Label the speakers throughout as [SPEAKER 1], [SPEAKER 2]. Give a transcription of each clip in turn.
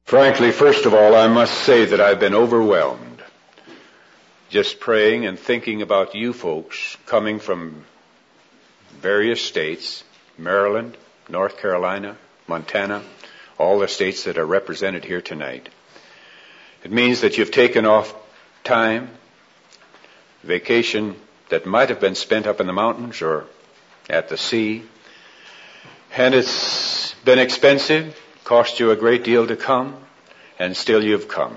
[SPEAKER 1] Frankly, first of all, I must say that I've been overwhelmed just praying and thinking about you folks coming from various states, Maryland, North Carolina, Montana, all the states that are represented here tonight. It means that you've taken off time, vacation that might have been spent up in the mountains or at the sea, and it's been expensive, cost you a great deal to come, and still you've come.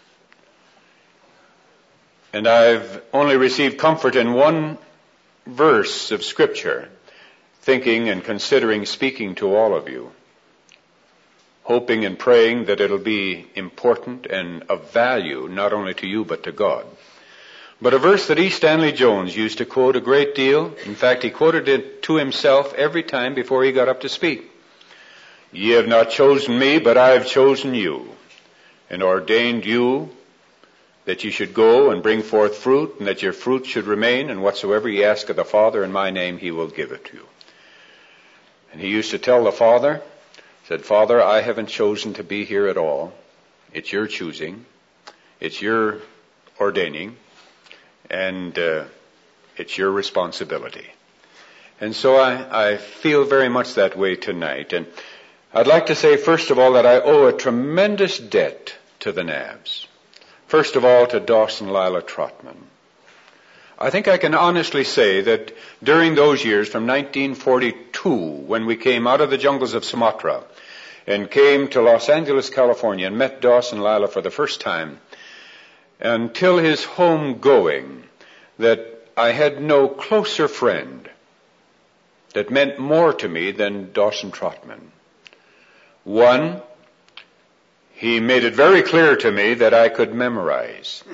[SPEAKER 1] And I've only received comfort in one verse of Scripture, thinking and considering speaking to all of you, hoping and praying that it'll be important and of value not only to you but to God. But a verse that E. Stanley Jones used to quote a great deal. In fact, he quoted it to himself every time before he got up to speak. Ye have not chosen me, but I have chosen you, and ordained you that you should go and bring forth fruit, and that your fruit should remain, and whatsoever ye ask of the Father in my name, he will give it to you. And he used to tell the Father, said, Father, I haven't chosen to be here at all. It's your choosing. It's your ordaining. And it's your responsibility. And so I feel very much that way tonight. And I'd like to say, first of all, that I owe a tremendous debt to the Navs. First of all, to Dawson Lila Trotman. I think I can honestly say that during those years, from 1942, when we came out of the jungles of Sumatra and came to Los Angeles, California, and met Dawson Lila for the first time, until his home going, that I had no closer friend that meant more to me than Dawson Trotman. One, he made it very clear to me that I could memorize.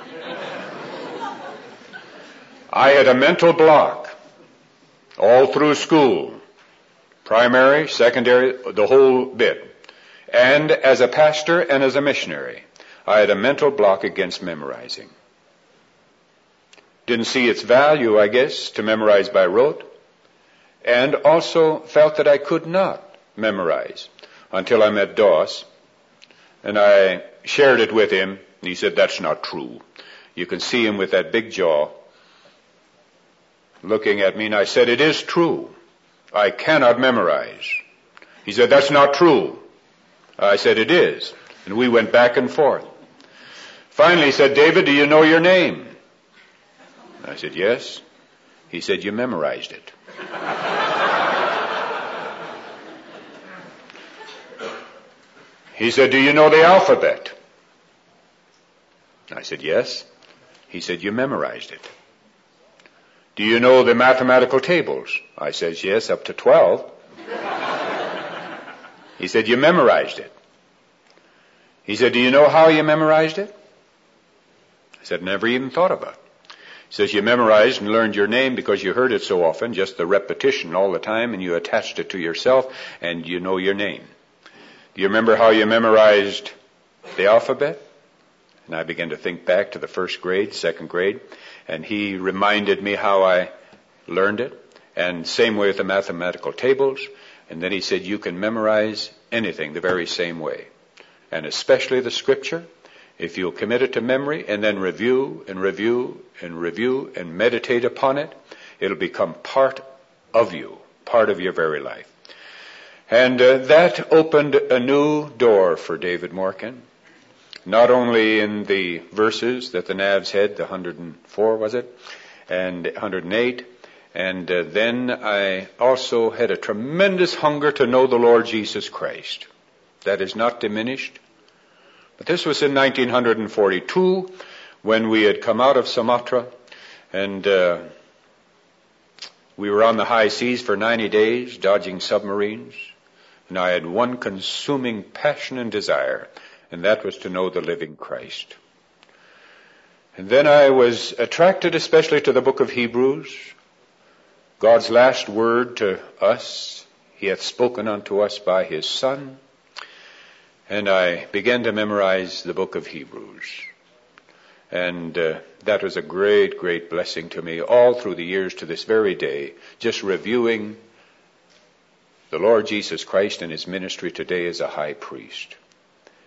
[SPEAKER 1] I had a mental block all through school, primary, secondary, the whole bit. And as a pastor and as a missionary, I had a mental block against memorizing. Didn't see its value, I guess, to memorize by rote, and also felt that I could not memorize until I met Doss, and I shared it with him, and he said, that's not true. You can see him with that big jaw looking at me, and I said, it is true. I cannot memorize. He said, that's not true. I said, it is. And we went back and forth. Finally, he said, David, do you know your name? I said, yes. He said, you memorized it. He said, do you know the alphabet? I said, yes. He said, you memorized it. Do you know the mathematical tables? I said, yes, up to 12. He said, you memorized it. He said, do you know how you memorized it? I said, never even thought about it. He says, you memorized and learned your name because you heard it so often, just the repetition all the time, and you attached it to yourself, and you know your name. Do you remember how you memorized the alphabet? And I began to think back to the first grade, second grade, and he reminded me how I learned it, and same way with the mathematical tables. And then he said, you can memorize anything the very same way, and especially the Scripture. If you'll commit it to memory and then review and review and review and meditate upon it, it'll become part of you, part of your very life. And that opened a new door for David Morgan, not only in the verses that the Navs had, the 104 was it, and 108, and then I also had a tremendous hunger to know the Lord Jesus Christ. That is not diminished. But this was in 1942 when we had come out of Sumatra, and we were on the high seas for 90 days, dodging submarines, and I had one consuming passion and desire, and that was to know the living Christ. And then I was attracted especially to the book of Hebrews, God's last word to us. He hath spoken unto us by his Son. And I began to memorize the book of Hebrews. And that was a great, great blessing to me all through the years to this very day, just reviewing the Lord Jesus Christ and his ministry today as a high priest.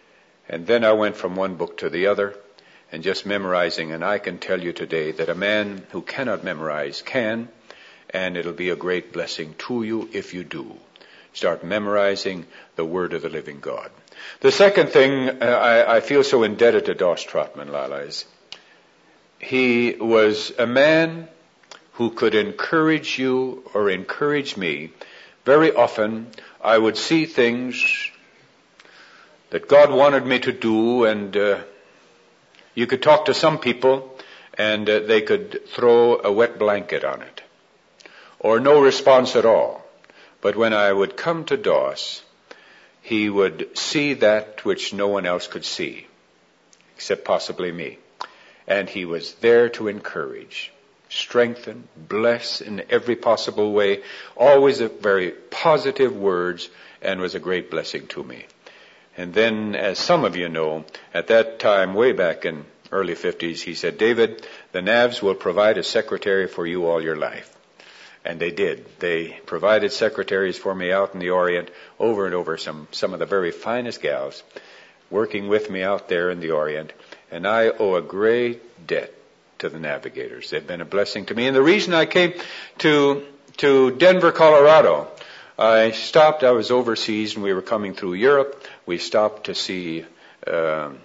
[SPEAKER 1] And then I went from one book to the other and just memorizing. And I can tell you today that a man who cannot memorize can, and it'll be a great blessing to you if you do. Start memorizing the Word of the living God. The second thing I feel so indebted to Doss Trotman, Lila, is he was a man who could encourage you or encourage me. Very often I would see things that God wanted me to do, and you could talk to some people and they could throw a wet blanket on it or no response at all. But when I would come to Doss, he would see that which no one else could see, except possibly me. And he was there to encourage, strengthen, bless in every possible way, always very positive words, and was a great blessing to me. And then, as some of you know, at that time, way back in early 50s, he said, David, the Navs will provide a secretary for you all your life. And they did. They provided secretaries for me out in the Orient, over and over, some of the very finest gals working with me out there in the Orient. And I owe a great debt to the Navigators. They've been a blessing to me. And the reason I came to Denver, Colorado, I was overseas and we were coming through Europe. We stopped to see Leila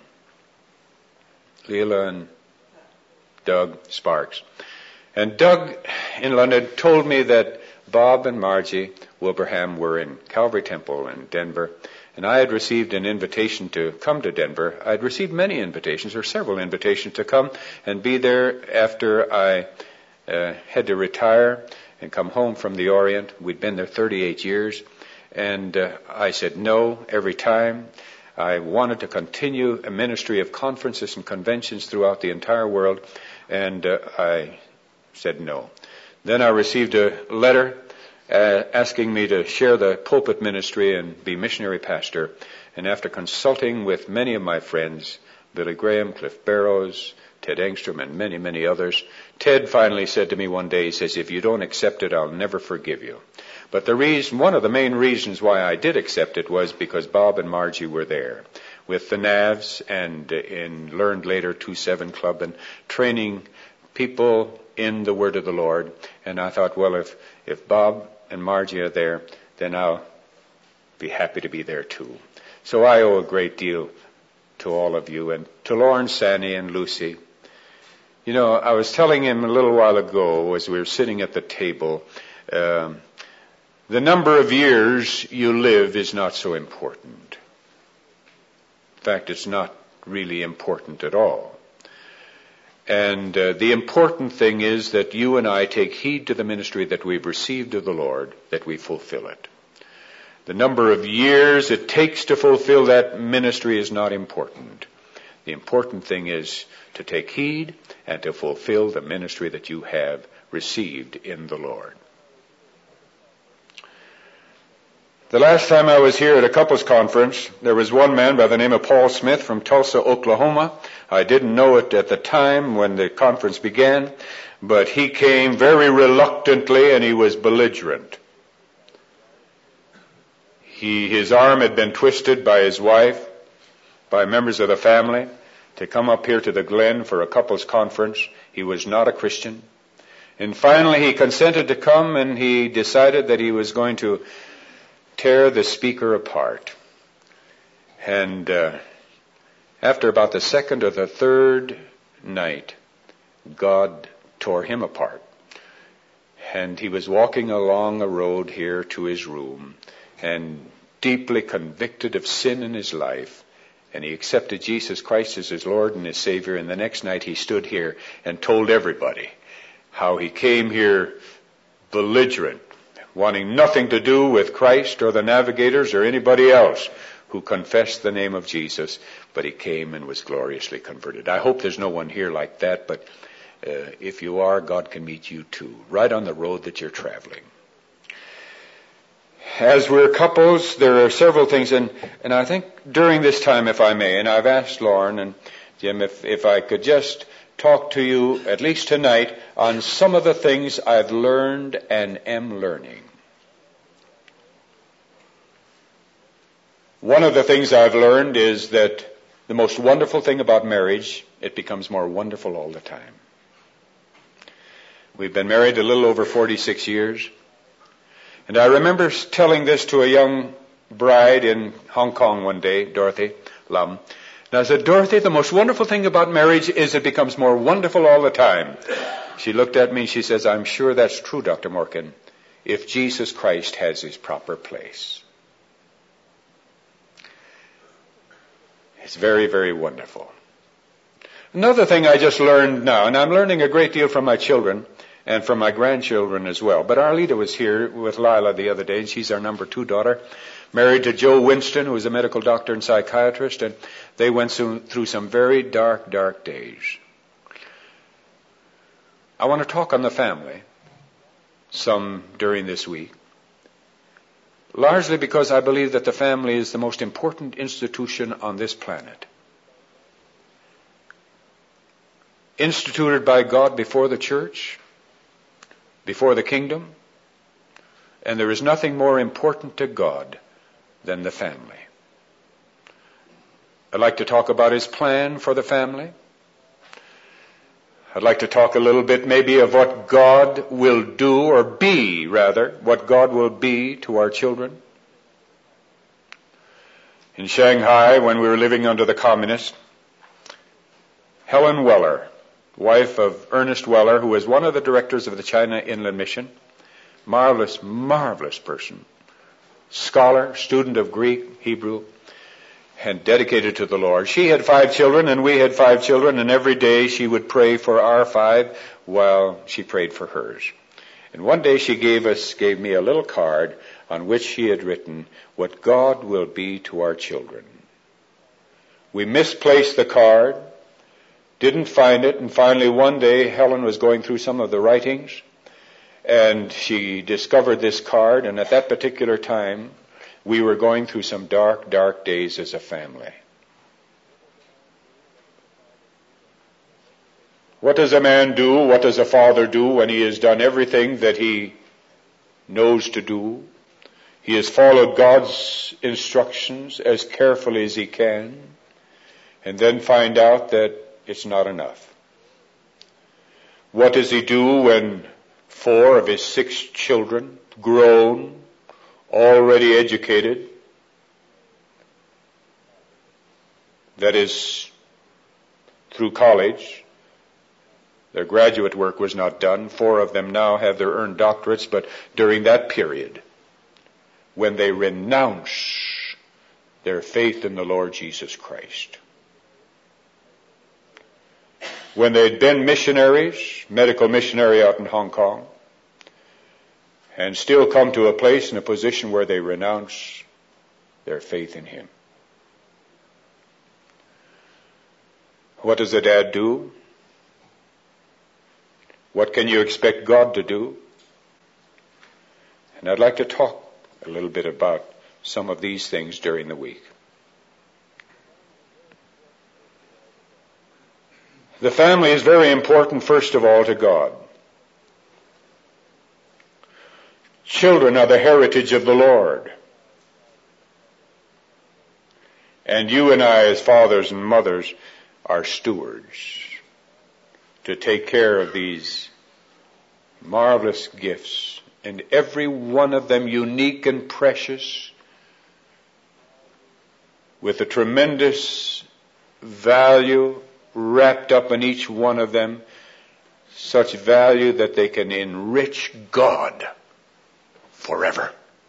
[SPEAKER 1] and Doug Sparks. And Doug in London told me that Bob and Margie Wilbraham were in Calvary Temple in Denver. And I had received an invitation to come to Denver. I had received many invitations, or several invitations, to come and be there after I had to retire and come home from the Orient. We'd been there 38 years. And I said no every time. I wanted to continue a ministry of conferences and conventions throughout the entire world. And I said no. Then I received a letter asking me to share the pulpit ministry and be missionary pastor. And after consulting with many of my friends, Billy Graham, Cliff Barrows, Ted Engstrom, and many, many others, Ted finally said to me one day, he says, if you don't accept it, I'll never forgive you. But one of the main reasons why I did accept it was because Bob and Margie were there with the Navs and learned later 2-7 Club and training people in the Word of the Lord. And I thought, well, if Bob and Margie are there, then I'll be happy to be there too. So I owe a great deal to all of you, and to Lauren, Sanny, and Lucy. You know, I was telling him a little while ago as we were sitting at the table, the number of years you live is not so important. In fact, it's not really important at all. And the important thing is that you and I take heed to the ministry that we've received of the Lord, that we fulfill it. The number of years it takes to fulfill that ministry is not important. The important thing is to take heed and to fulfill the ministry that you have received in the Lord. The last time I was here at a couples conference, there was one man by the name of Paul Smith from Tulsa, Oklahoma. I didn't know it at the time when the conference began, but he came very reluctantly and he was belligerent. His arm had been twisted by his wife, by members of the family, to come up here to the Glen for a couples conference. He was not a Christian. And finally he consented to come, and he decided that he was going to tear the speaker apart. And after about the second or the third night, God tore him apart. And he was walking along a road here to his room, and deeply convicted of sin in his life. And he accepted Jesus Christ as his Lord and his Savior. And the next night he stood here and told everybody how he came here belligerent, wanting nothing to do with Christ or the Navigators or anybody else who confessed the name of Jesus. But he came and was gloriously converted. I hope there's no one here like that, but if you are, God can meet you too, right on the road that you're traveling. As we're couples, there are several things, and I think during this time, if I may, and I've asked Lauren and Jim if I could just talk to you, at least tonight, on some of the things I've learned and am learning. One of the things I've learned is that the most wonderful thing about marriage, it becomes more wonderful all the time. We've been married a little over 46 years. And I remember telling this to a young bride in Hong Kong one day, Dorothy Lum. And I said, Dorothy, the most wonderful thing about marriage is it becomes more wonderful all the time. She looked at me and she says, I'm sure that's true, Dr. Morkin, if Jesus Christ has his proper place. It's very, very wonderful. Another thing I just learned now, and I'm learning a great deal from my children and from my grandchildren as well. But Arlita was here with Lila the other day, and she's our number 2 daughter, married to Joe Winston, who is a medical doctor and psychiatrist, and they went through some very dark, dark days. I want to talk on the family some during this week, largely because I believe that the family is the most important institution on this planet. Instituted by God before the church, before the kingdom, and there is nothing more important to God than the family. I'd like to talk about his plan for the family. I'd like to talk a little bit maybe of what God will do, or be rather, what God will be to our children. In Shanghai, when we were living under the communists, Helen Weller, wife of Ernest Weller, who was one of the directors of the China Inland Mission, marvelous, marvelous person, scholar, student of Greek, Hebrew, and dedicated to the Lord. She had 5 children, and we had 5 children, and every day she would pray for our 5 while she prayed for hers. And one day she gave me a little card on which she had written, what God will be to our children. We misplaced the card, didn't find it, and finally one day Helen was going through some of the writings, and she discovered this card, and at that particular time, we were going through some dark, dark days as a family. What does a man do? What does a father do when he has done everything that he knows to do? He has followed God's instructions as carefully as he can, and then find out that it's not enough. What does he do when 4 of his 6 children, grown, already educated, that is, through college, their graduate work was not done. 4 of them now have their earned doctorates, but during that period, when they renounce their faith in the Lord Jesus Christ, when they'd been missionaries, medical missionary out in Hong Kong, and still come to a place and a position where they renounce their faith in him. What does a dad do? What can you expect God to do? And I'd like to talk a little bit about some of these things during the week. The family is very important, first of all, to God. Children are the heritage of the Lord. And you and I, as fathers and mothers, are stewards to take care of these marvelous gifts, and every one of them unique and precious, with a tremendous value wrapped up in each one of them, such value that they can enrich God forever.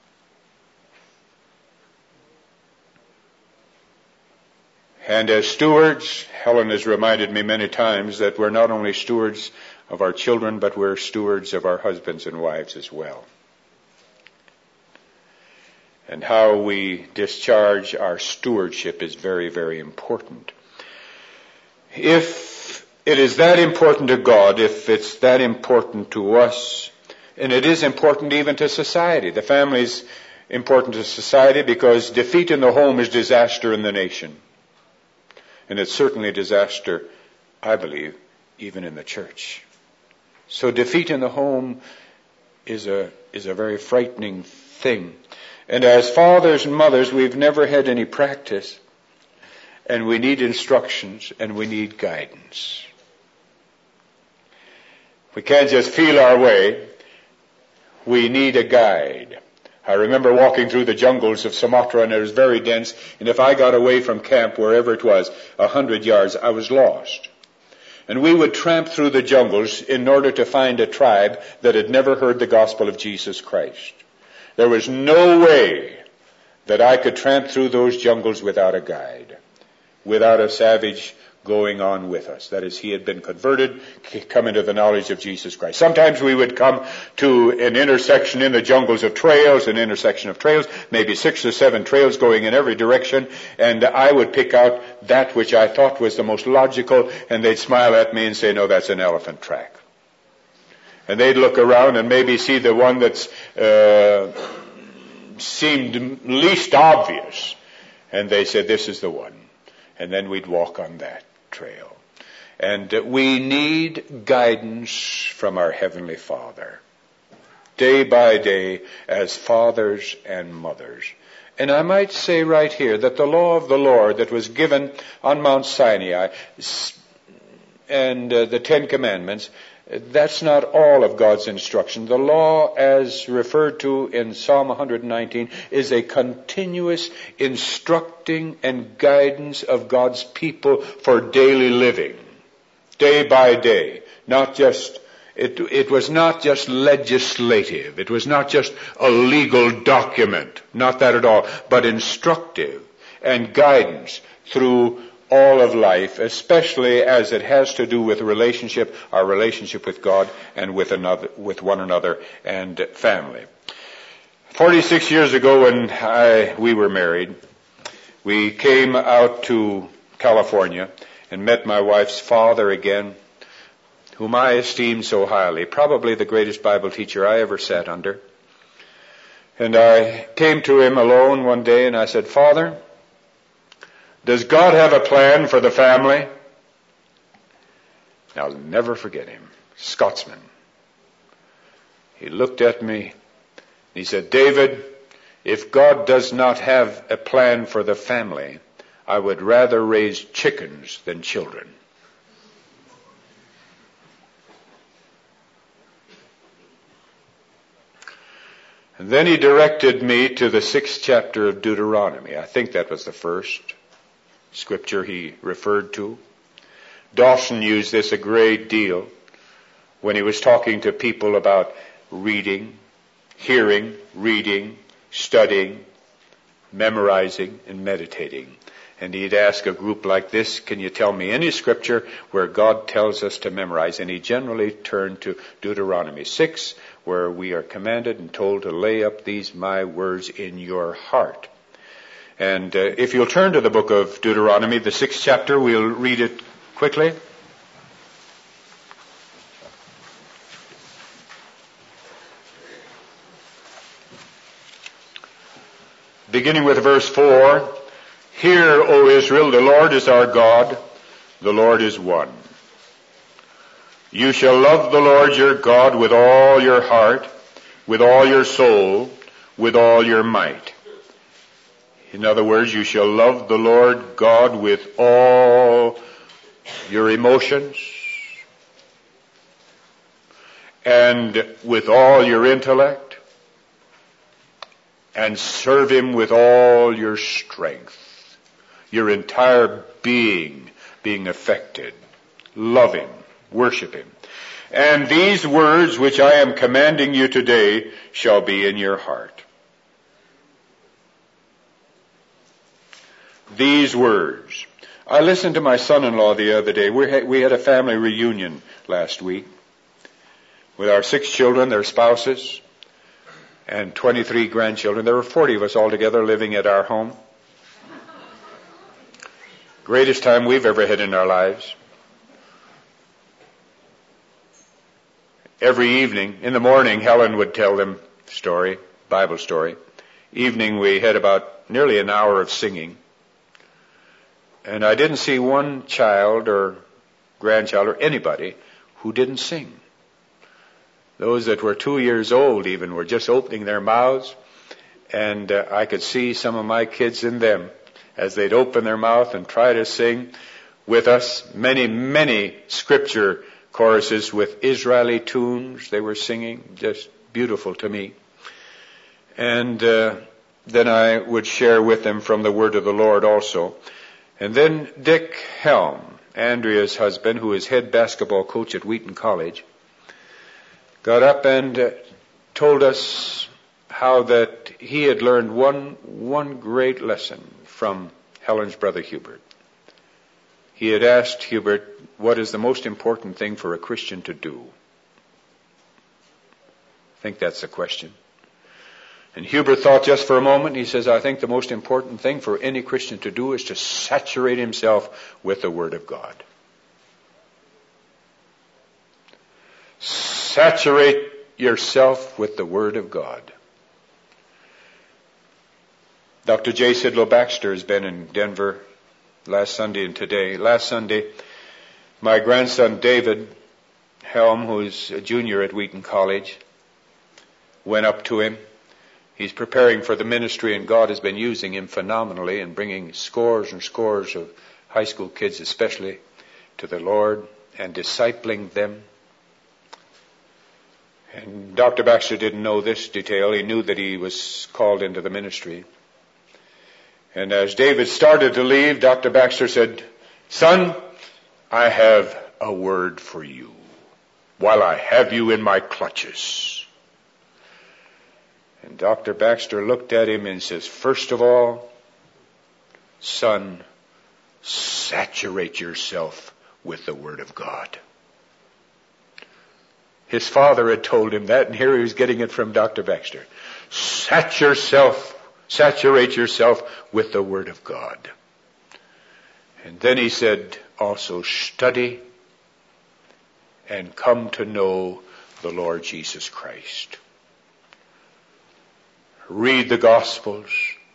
[SPEAKER 1] And as stewards, Helen has reminded me many times that we're not only stewards of our children, but we're stewards of our husbands and wives as well. And how we discharge our stewardship is very, very important. If it is that important to God, if it's that important to us, and it is important even to society. The family is important to society because defeat in the home is disaster in the nation. And it's certainly a disaster, I believe, even in the church. So defeat in the home is a very frightening thing. And as fathers and mothers, we've never had any practice and we need instructions, and we need guidance. We can't just feel our way. We need a guide. I remember walking through the jungles of Sumatra, and it was very dense, and if I got away from camp, wherever it was, 100 yards, I was lost. And we would tramp through the jungles in order to find a tribe that had never heard the gospel of Jesus Christ. There was no way that I could tramp through those jungles without a guide, without a savage going on with us. That is, he had been converted, come into the knowledge of Jesus Christ. Sometimes we would come to an intersection in the jungles of trails, an intersection of trails, maybe 6 or 7 trails going in every direction, and I would pick out that which I thought was the most logical, and they'd smile at me and say, no, that's an elephant track. And they'd look around and maybe see the one that's seemed least obvious, and they said, this is the one. And then we'd walk on that trail. And we need guidance from our Heavenly Father, day by day, as fathers and mothers. And I might say right here that the law of the Lord that was given on Mount Sinai and the 10 Commandments, that's not all of God's instruction. The law, as referred to in Psalm 119, is a continuous instructing and guidance of God's people for daily living, day by day. Not just, it was not just legislative. It was not just a legal document. Not that at all. But instructive and guidance through all of life, especially as it has to do with relationship, our relationship with God and with one another and family. 46 years ago when we were married, we came out to California and met my wife's father again, whom I esteemed so highly, probably the greatest Bible teacher I ever sat under. And I came to him alone one day and I said, Father, does God have a plan for the family? I'll never forget him. Scotsman. He looked at me and he said, David, if God does not have a plan for the family, I would rather raise chickens than children. And then he directed me to the 6th chapter of Deuteronomy. I think that was the first scripture he referred to. Dawson used this a great deal when he was talking to people about reading, hearing, reading, studying, memorizing, and meditating. And he'd ask a group like this, can you tell me any scripture where God tells us to memorize? And he generally turned to Deuteronomy 6, where we are commanded and told to lay up these my words in your heart. And if you'll turn to the book of Deuteronomy, the 6th chapter, we'll read it quickly. Beginning with verse 4, Hear, O Israel, the Lord is our God, the Lord is one. You shall love the Lord your God with all your heart, with all your soul, with all your might. In other words, you shall love the Lord God with all your emotions and with all your intellect and serve him with all your strength, your entire being affected. Love him, worship him. And these words which I am commanding you today shall be in your heart. These words. I listened to my son-in-law the other day. We had a family reunion last week with our 6 children, their spouses, and 23 grandchildren. There were 40 of us all together living at our home. Greatest time we've ever had in our lives. Every evening, in the morning, Helen would tell them story, Bible story. Evening, we had about nearly an hour of singing. And I didn't see one child or grandchild or anybody who didn't sing. Those that were 2 years old even were just opening their mouths, and I could see some of my kids in them as they'd open their mouth and try to sing with us. Many, many scripture choruses with Israeli tunes they were singing, just beautiful to me. And then I would share with them from the Word of the Lord also. And then Dick Helm, Andrea's husband, who is head basketball coach at Wheaton College, got up and told us how that he had learned one great lesson from Helen's brother Hubert. He had asked Hubert, what is the most important thing for a Christian to do? I think that's the question. And Hubert thought just for a moment. He says, I think the most important thing for any Christian to do is to saturate himself with the Word of God. Saturate yourself with the Word of God. Dr. J. Sidlow Baxter has been in Denver last Sunday and today. Last Sunday, my grandson David Helm, who is a junior at Wheaton College, went up to him. He's preparing for the ministry, and God has been using him phenomenally and bringing scores and scores of high school kids especially to the Lord and discipling them. And Dr. Baxter didn't know this detail. He knew that he was called into the ministry. And as David started to leave, Dr. Baxter said, Son, I have a word for you while I have you in my clutches. And Dr. Baxter looked at him and says, first of all, son, saturate yourself with the Word of God. His father had told him that, and here he was getting it from Dr. Baxter. Saturate yourself with the Word of God. And then he said, also study and come to know the Lord Jesus Christ. Read the Gospels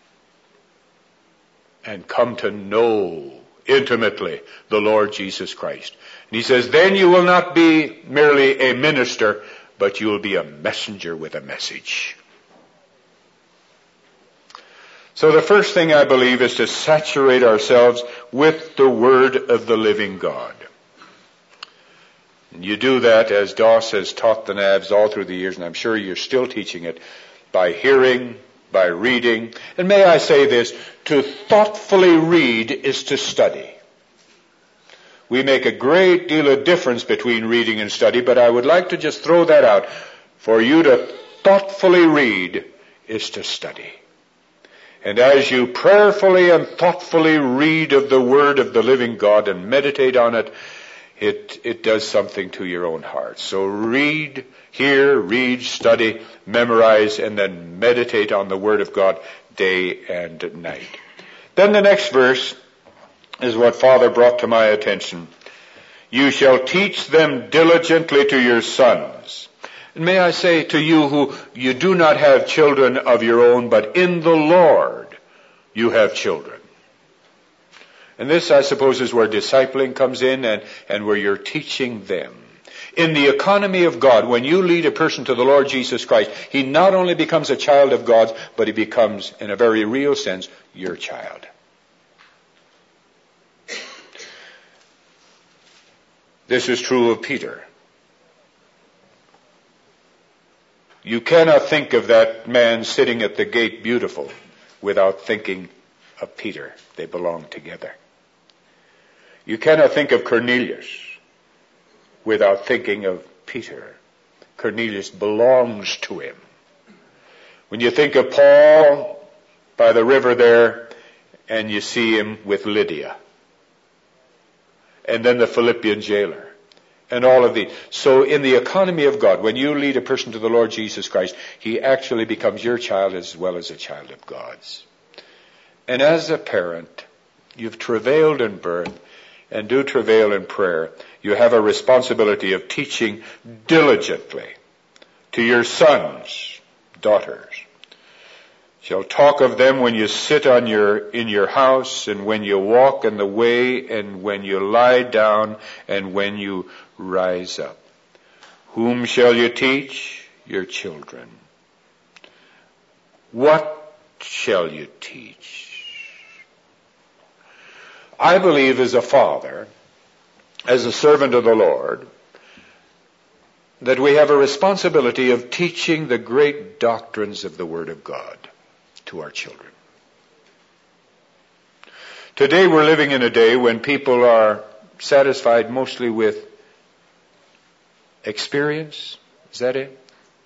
[SPEAKER 1] and come to know intimately the Lord Jesus Christ. And he says, then you will not be merely a minister, but you will be a messenger with a message. So the first thing I believe is to saturate ourselves with the Word of the living God. And you do that, as Doss has taught the Navs all through the years, and I'm sure you're still teaching it, by hearing, by reading. And may I say this, to thoughtfully read is to study. We make a great deal of difference between reading and study, but I would like to just throw that out. For you to thoughtfully read is to study. And as you prayerfully and thoughtfully read of the Word of the living God and meditate on it, it does something to your own heart. So read, hear, read, study, memorize, and then meditate on the Word of God day and night. Then the next verse is what Father brought to my attention. You shall teach them diligently to your sons. And may I say to you who you do not have children of your own, but in the Lord you have children. And this, I suppose, is where discipling comes in and where you're teaching them. In the economy of God, when you lead a person to the Lord Jesus Christ, he not only becomes a child of God's, but he becomes, in a very real sense, your child. This is true of Peter. You cannot think of that man sitting at the gate beautiful without thinking of Peter. They belong together. You cannot think of Cornelius without thinking of Peter. Cornelius belongs to him. When you think of Paul by the river there, and you see him with Lydia, and then the Philippian jailer, and all of these. So in the economy of God, when you lead a person to the Lord Jesus Christ, he actually becomes your child as well as a child of God's. And as a parent, you've travailed in birth and do travail in prayer. You have a responsibility of teaching diligently to your sons, daughters. Shall talk of them when you sit in your house, and when you walk in the way, and when you lie down, and when you rise up. Whom shall you teach? Your children. What shall you teach? I believe as a father, as a servant of the Lord, that we have a responsibility of teaching the great doctrines of the Word of God to our children. Today we're living in a day when people are satisfied mostly with experience. Is that it?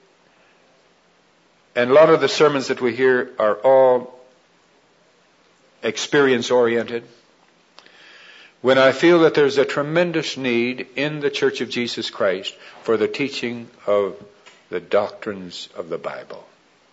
[SPEAKER 1] And a lot of the sermons that we hear are all experience-oriented. When I feel that there's a tremendous need in the Church of Jesus Christ for the teaching of the doctrines of the Bible.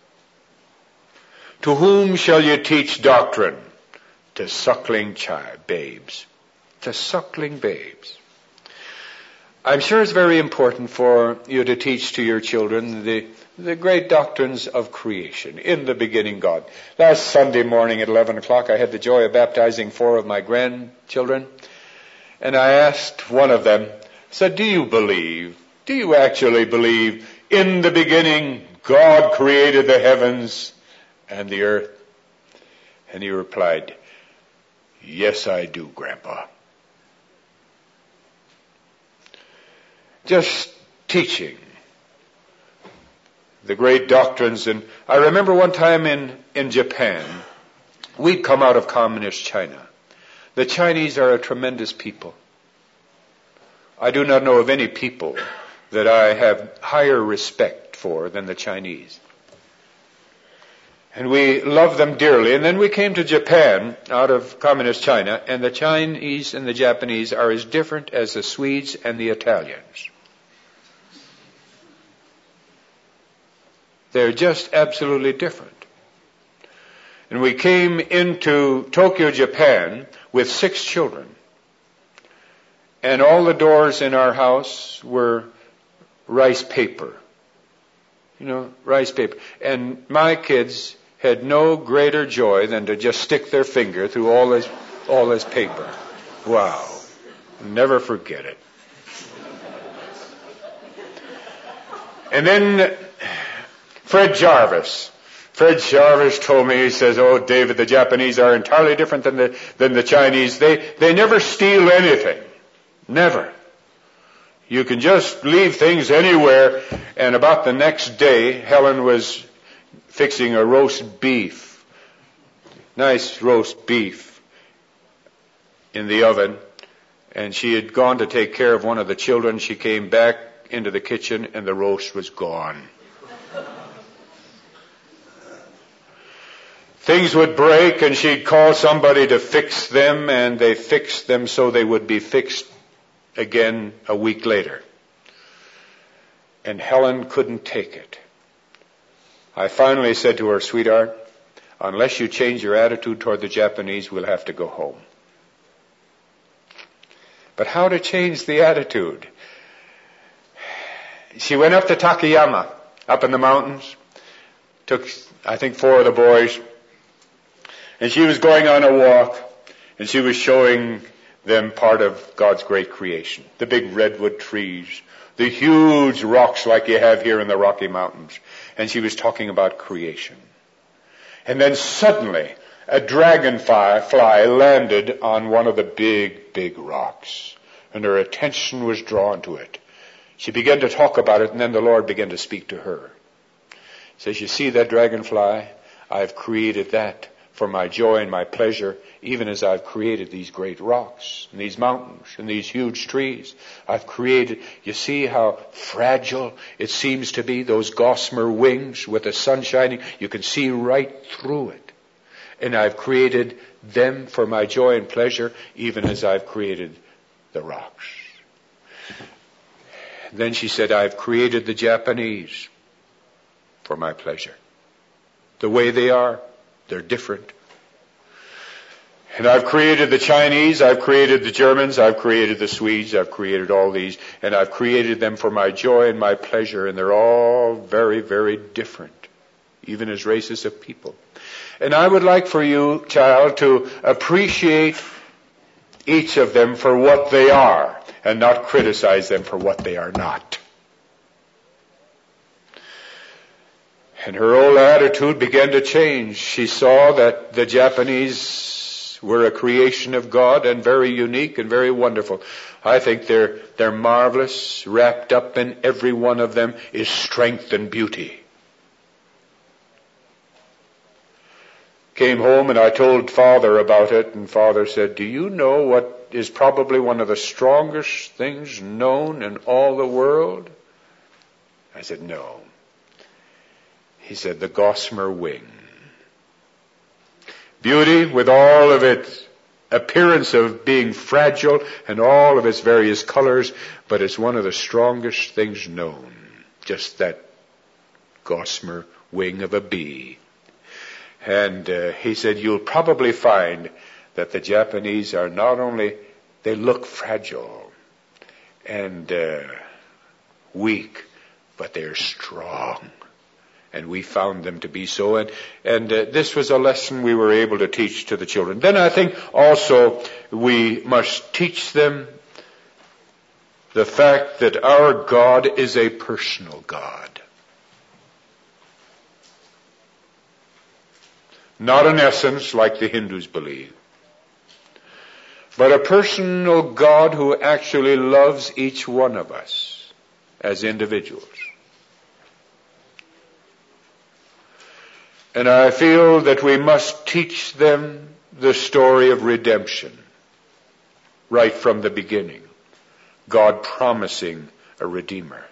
[SPEAKER 1] To whom shall you teach doctrine? To suckling babes. To suckling babes. I'm sure it's very important for you to teach to your children the great doctrines of creation. In the beginning, God. Last Sunday morning at 11 o'clock, I had the joy of baptizing 4 of my grandchildren. And I asked one of them, said, do you actually believe in the beginning God created the heavens and the earth? And he replied, yes, I do, Grandpa. Just teaching the great doctrines. And I remember one time in Japan, we'd come out of communist China. The Chinese are a tremendous people. I do not know of any people that I have higher respect for than the Chinese. And we love them dearly. And then we came to Japan out of communist China, and the Chinese and the Japanese are as different as the Swedes and the Italians. They're just absolutely different. And we came into Tokyo, Japan, with 6 children. And all the doors in our house were rice paper. Rice paper. And my kids had no greater joy than to just stick their finger through all this paper. Wow. Never forget it. And then Fred Jarvis told me, he says, oh, David, the Japanese are entirely different than the Chinese. They never steal anything. Never. You can just leave things anywhere. And about the next day, Helen was fixing a roast beef. Nice roast beef in the oven. And she had gone to take care of one of the children. She came back into the kitchen and the roast was gone. Things would break and she'd call somebody to fix them, and they fixed them so they would be fixed again a week later. And Helen couldn't take it. I finally said to her, sweetheart, unless you change your attitude toward the Japanese, we'll have to go home. But how to change the attitude? She went up to Takayama, up in the mountains, took, I think, 4 of the boys, and she was going on a walk, and she was showing them part of God's great creation. The big redwood trees, the huge rocks like you have here in the Rocky Mountains. And she was talking about creation. And then suddenly, a dragonfly landed on one of the big rocks. And her attention was drawn to it. She began to talk about it, and then the Lord began to speak to her. He says, you see that dragonfly? I've created that for my joy and my pleasure, even as I've created these great rocks and these mountains and these huge trees. I've created, you see how fragile it seems to be, those gossamer wings with the sun shining. You can see right through it. And I've created them for my joy and pleasure, even as I've created the rocks. Then she said, I've created the Japanese for my pleasure. The way they are, they're different. And I've created the Chinese, I've created the Germans, I've created the Swedes, I've created all these, and I've created them for my joy and my pleasure, and they're all very, very different, even as races of people. And I would like for you, child, to appreciate each of them for what they are, and not criticize them for what they are not. And her whole attitude began to change. She saw that the Japanese were a creation of God and very unique and very wonderful. I think they're marvelous. Wrapped up in every one of them is strength and beauty. Came home and I told Father about it, and Father said, "Do you know what is probably one of the strongest things known in all the world?" I said, "No." He said, "The gossamer wing. Beauty with all of its appearance of being fragile and all of its various colors, but it's one of the strongest things known. Just that gossamer wing of a bee." And he said, "You'll probably find that the Japanese are not only, they look fragile and weak, but they're strong." And we found them to be so. And this was a lesson we were able to teach to the children. Then I think also we must teach them the fact that our God is a personal God. Not an essence like the Hindus believe, but a personal God who actually loves each one of us as individuals. And I feel that we must teach them the story of redemption right from the beginning. God promising a Redeemer.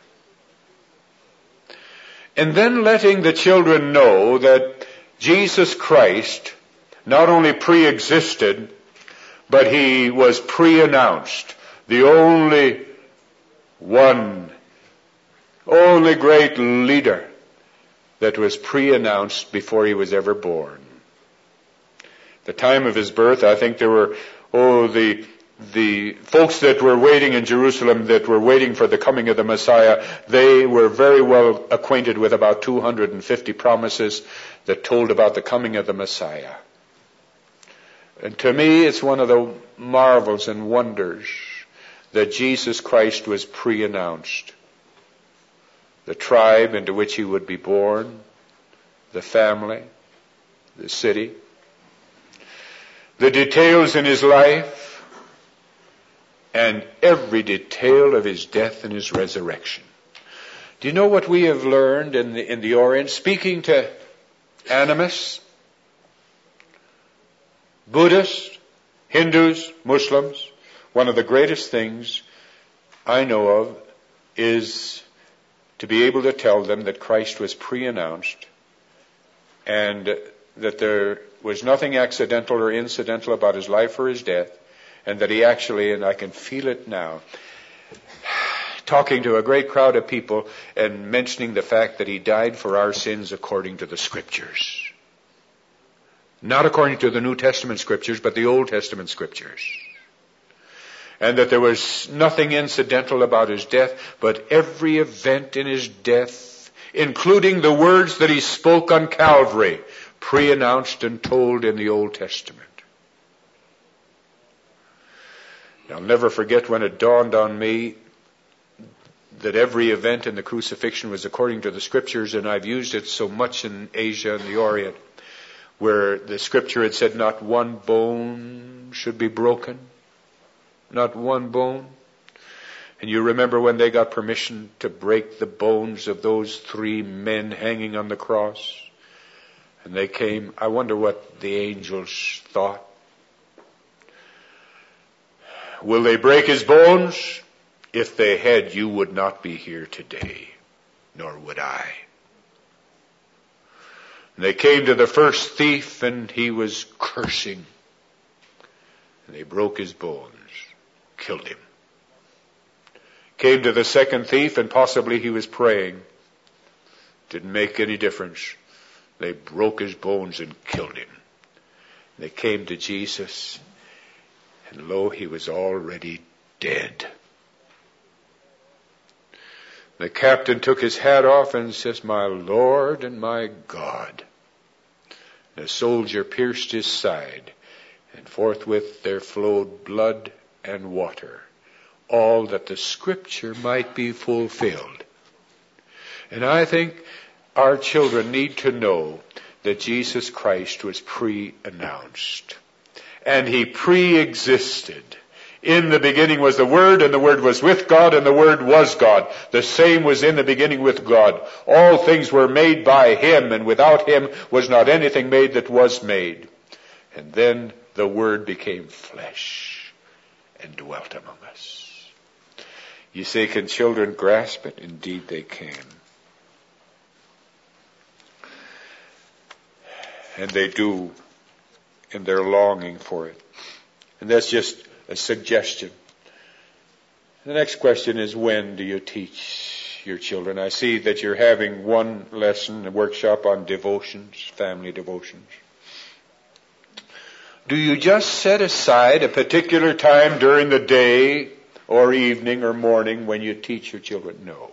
[SPEAKER 1] And then letting the children know that Jesus Christ not only pre-existed, but He was pre-announced. The only one, only great leader that was pre-announced before He was ever born. The time of His birth, I think there were, the folks that were waiting in Jerusalem, that were waiting for the coming of the Messiah, they were very well acquainted with about 250 promises that told about the coming of the Messiah. And to me, it's one of the marvels and wonders that Jesus Christ was pre-announced. The tribe into which He would be born, the family, the city, the details in His life, and every detail of His death and His resurrection. Do you know what we have learned in the Orient? Speaking to animists, Buddhists, Hindus, Muslims, one of the greatest things I know of is to be able to tell them that Christ was pre-announced and that there was nothing accidental or incidental about His life or His death, and that He actually, and I can feel it now, talking to a great crowd of people and mentioning the fact that He died for our sins according to the Scriptures. Not according to the New Testament Scriptures, but the Old Testament Scriptures. And that there was nothing incidental about His death, but every event in His death, including the words that He spoke on Calvary, pre-announced and told in the Old Testament. I'll never forget when it dawned on me that every event in the crucifixion was according to the Scriptures, and I've used it so much in Asia and the Orient, where the Scripture had said not one bone should be broken. Not one bone. And you remember when they got permission to break the bones of those 3 men hanging on the cross? And they came. I wonder what the angels thought. Will they break His bones? If they had, you would not be here today, nor would I. And they came to the first thief, and he was cursing. And they broke his bones. Killed him. Came to the second thief, and possibly he was praying. Didn't make any difference. They broke his bones and killed him. They came to Jesus, and lo, He was already dead. The captain took his hat off and says, "My Lord and my God." The soldier pierced His side, and forthwith there flowed blood and water, all that the Scripture might be fulfilled. And I think our children need to know that Jesus Christ was pre-announced. and he pre-existed. In the beginning was the Word, and the Word was with God, and the Word was God. The same was in the beginning with God. All things were made by him, and without him was not anything made that was made. And then the Word became flesh and dwelt among us. You say, can children grasp it? Indeed they can. And they do, and they're longing for it. And that's just a suggestion. The next question is, when do you teach your children? I see that you're having one lesson, a workshop on devotions, family devotions. Do you just set aside a particular time during the day or evening or morning when you teach your children? No.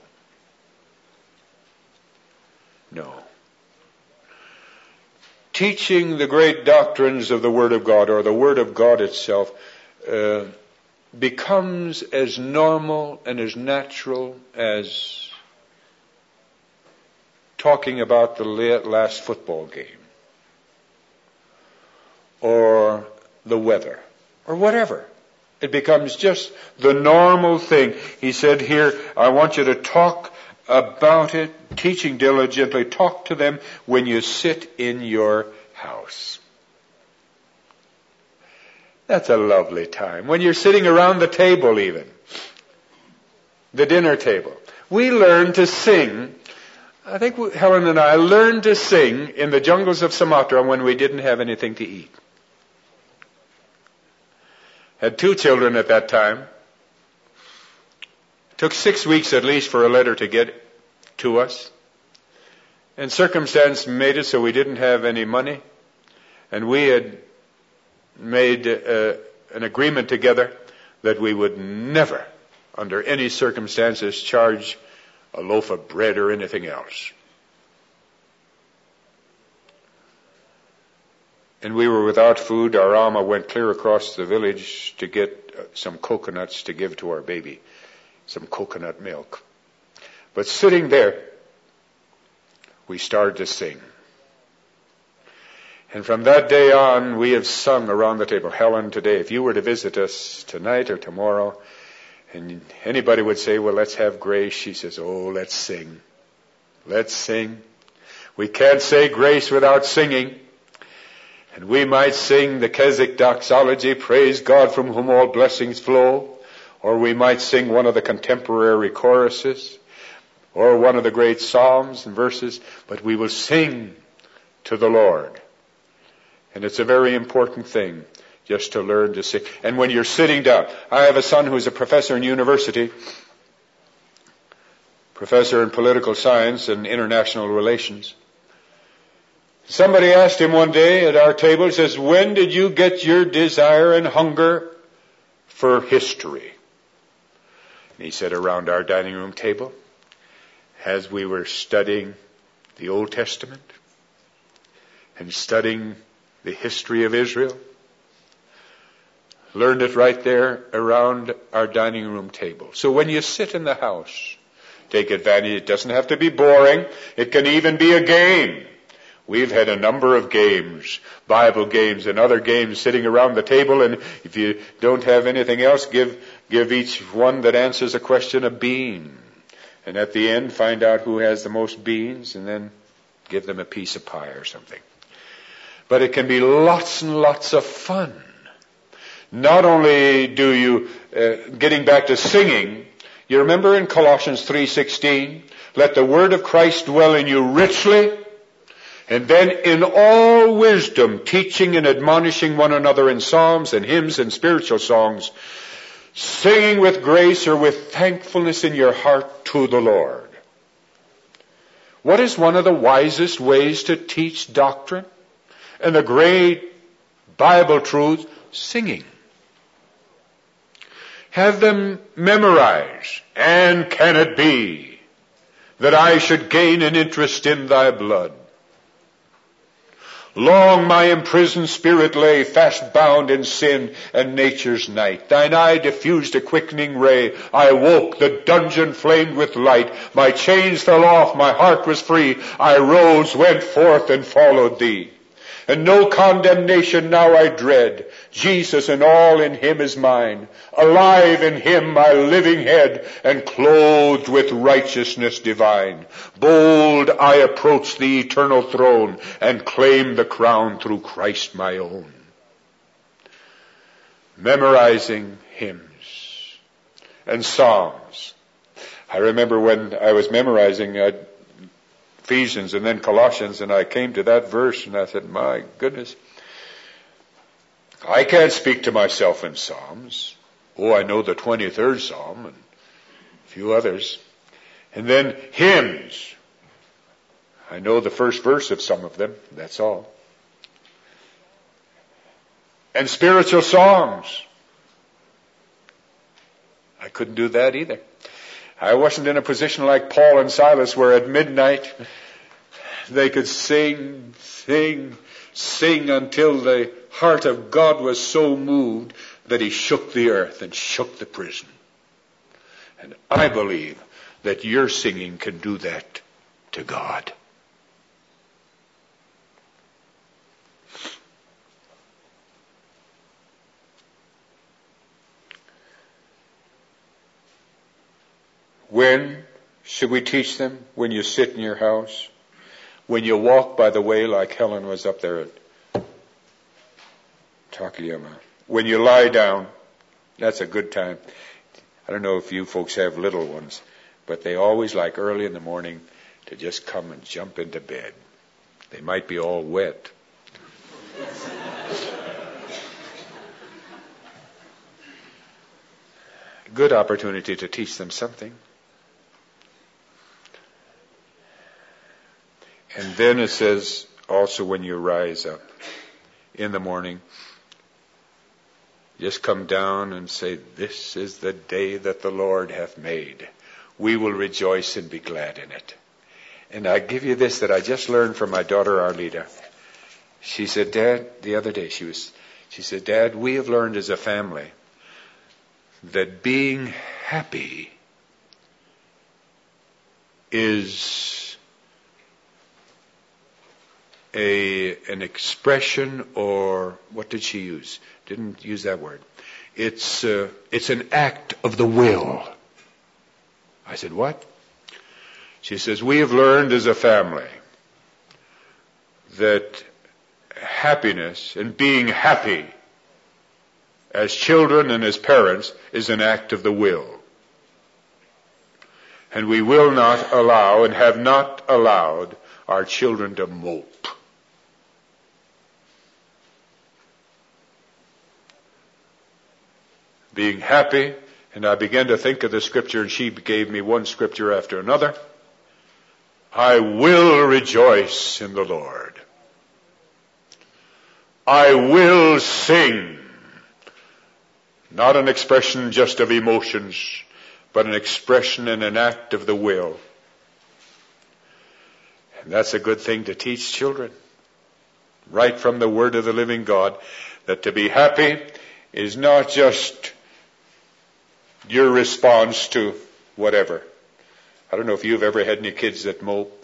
[SPEAKER 1] No. Teaching the great doctrines of the Word of God, or the Word of God itself, becomes as normal and as natural as talking about the last football game, or the weather, or whatever. It becomes just the normal thing. He said here, I want you to talk about it, teaching diligently. Talk to them when you sit in your house. That's a lovely time. When you're sitting around the table even, the dinner table. We learned to sing. I think Helen and I learned to sing in the jungles of Sumatra when we didn't have anything to eat. Had 2 children at that time. It took 6 weeks at least for a letter to get to us. And circumstance made it so we didn't have any money. And we had made an agreement together that we would never, under any circumstances, charge a loaf of bread or anything else. And we were without food. Our Alma went clear across the village to get some coconuts to give to our baby, some coconut milk. But sitting there, we started to sing. And from that day on, we have sung around the table. Helen, today, if you were to visit us tonight or tomorrow, and anybody would say, well, let's have grace, she says, oh, let's sing. Let's sing. We can't say grace without singing. And we might sing the Keswick doxology, praise God from whom all blessings flow. Or we might sing one of the contemporary choruses, or one of the great psalms and verses, but we will sing to the Lord. And it's a very important thing just to learn to sing. And when you're sitting down, I have a son who's a professor in university, professor in political science and international relations. Somebody asked him one day at our table, says, when did you get your desire and hunger for history? And he said, around our dining room table, as we were studying the Old Testament and studying the history of Israel. Learned it right there around our dining room table. So when you sit in the house, take advantage. It doesn't have to be boring. It can even be a game. We've had a number of games, Bible games and other games sitting around the table, and if you don't have anything else, give each one that answers a question a bean. And at the end, find out who has the most beans, and then give them a piece of pie or something. But it can be lots and lots of fun. Not only do you, getting back to singing, you remember in Colossians 3:16, let the word of Christ dwell in you richly, and then in all wisdom, teaching and admonishing one another in psalms and hymns and spiritual songs, singing with grace or with thankfulness in your heart to the Lord. What is one of the wisest ways to teach doctrine and the great Bible truths? Singing. Have them memorize. And can it be that I should gain an interest in thy blood? Long my imprisoned spirit lay, fast bound in sin and nature's night. Thine eye diffused a quickening ray. I woke, the dungeon flamed with light. My chains fell off, my heart was free. I rose, went forth, and followed thee. and no condemnation now I dread. Jesus and all in him is mine. Alive in him my living head, and clothed with righteousness divine. Bold I approach the eternal throne, and claim the crown through Christ my own. Memorizing hymns and psalms. I remember when I was memorizing Ephesians and then Colossians, and I came to that verse and I said, my goodness, I can't speak to myself in psalms. Oh, I know the 23rd Psalm and a few others. And then hymns. I know the first verse of some of them, that's all. And spiritual songs. I couldn't do that either. I wasn't in a position like Paul and Silas where at midnight they could sing until the heart of God was so moved that he shook the earth and shook the prison. And I believe that your singing can do that to God. When should we teach them? When you sit in your house? When you walk by the way like Helen was up there at Takayama? When you lie down? That's a good time. I don't know if you folks have little ones, but they always like early in the morning to just come and jump into bed. They might be all wet. Good opportunity to teach them something. And then it says also when you rise up in the morning, just come down and say, this is the day that the Lord hath made. We will rejoice and be glad in it. And I give you this that I just learned from my daughter Arlita. She said, Dad, the other day she said, Dad, we have learned as a family that being happy is an expression, or what did she use? Didn't use that word. It's an act of the will. I said, what? She says, we have learned as a family that happiness and being happy as children and as parents is an act of the will. And we will not allow and have not allowed our children to mope. Being happy, and I began to think of the scripture, and she gave me one scripture after another. I will rejoice in the Lord. I will sing. Not an expression just of emotions, but an expression and an act of the will. And that's a good thing to teach children. Right from the Word of the living God, that to be happy is not just your response to whatever. I don't know if you've ever had any kids that mope.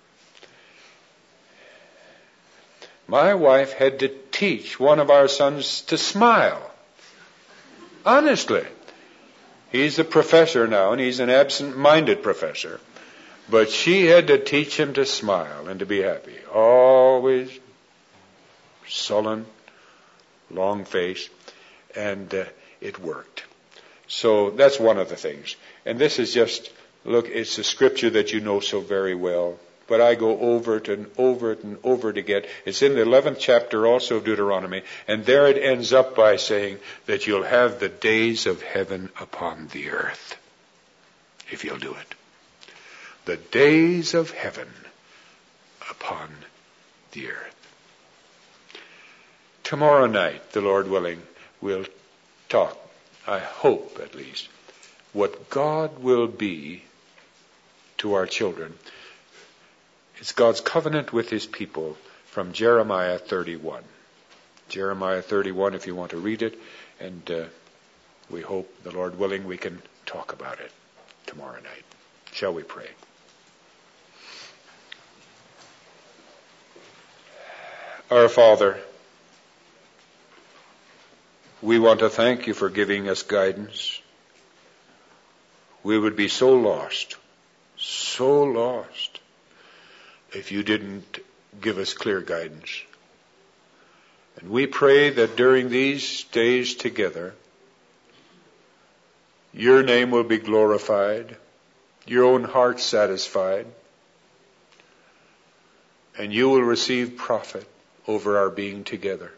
[SPEAKER 1] My wife had to teach one of our sons to smile. Honestly. He's a professor now, and he's an absent-minded professor. But she had to teach him to smile and to be happy. Always sullen, long face, and it worked. So that's one of the things. And this is just, look, it's a scripture that you know so very well. But I go over it and over it and over it again. It's in the 11th chapter also of Deuteronomy. And there it ends up by saying that you'll have the days of heaven upon the earth. If you'll do it. The days of heaven upon the earth. Tomorrow night, the Lord willing, we'll talk, I hope at least, what God will be to our children. It's God's covenant with his people from Jeremiah 31. Jeremiah 31, if you want to read it, and we hope, the Lord willing, we can talk about it tomorrow night. Shall we pray? Our Father, we want to thank you for giving us guidance. We would be so lost, if you didn't give us clear guidance. And we pray that during these days together, your name will be glorified, your own heart satisfied, and you will receive profit over our being together.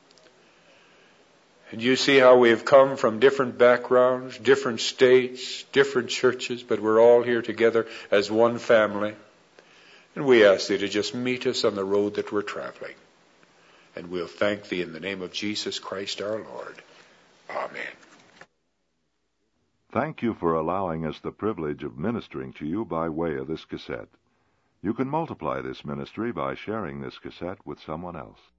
[SPEAKER 1] And you see how we have come from different backgrounds, different states, different churches, but we're all here together as one family. And we ask thee to just meet us on the road that we're traveling. And we'll thank thee in the name of Jesus Christ our Lord. Amen.
[SPEAKER 2] Thank you for allowing us the privilege of ministering to you by way of this cassette. You can multiply this ministry by sharing this cassette with someone else.